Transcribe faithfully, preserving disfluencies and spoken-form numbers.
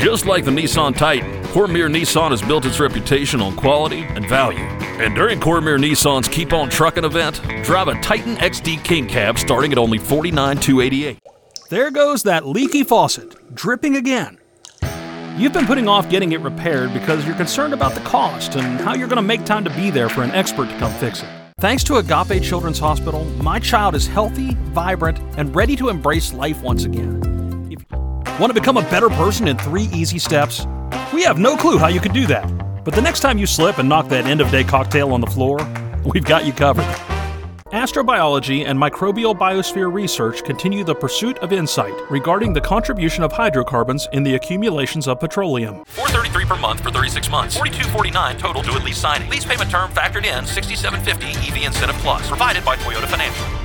Just like the Nissan Titan, Cormier Nissan has built its reputation on quality and value. And during Cormier Nissan's Keep On Truckin' event, drive a Titan X D King Cab starting at only forty-nine thousand two hundred eighty-eight dollars. There goes that leaky faucet, dripping again. You've been putting off getting it repaired because you're concerned about the cost and how you're going to make time to be there for an expert to come fix it. Thanks to Agape Children's Hospital, my child is healthy, vibrant, and ready to embrace life once again. If you want to become a better person in three easy steps? We have no clue how you could do that. But the next time you slip and knock that end-of-day cocktail on the floor, we've got you covered. Astrobiology and microbial biosphere research continue the pursuit of insight regarding the contribution of hydrocarbons in the accumulations of petroleum. four hundred thirty-three dollars per month for thirty-six months. forty-two forty-nine total due at lease signing. Lease payment term factored in, sixty-seven fifty E V Incentive Plus. Provided by Toyota Financial.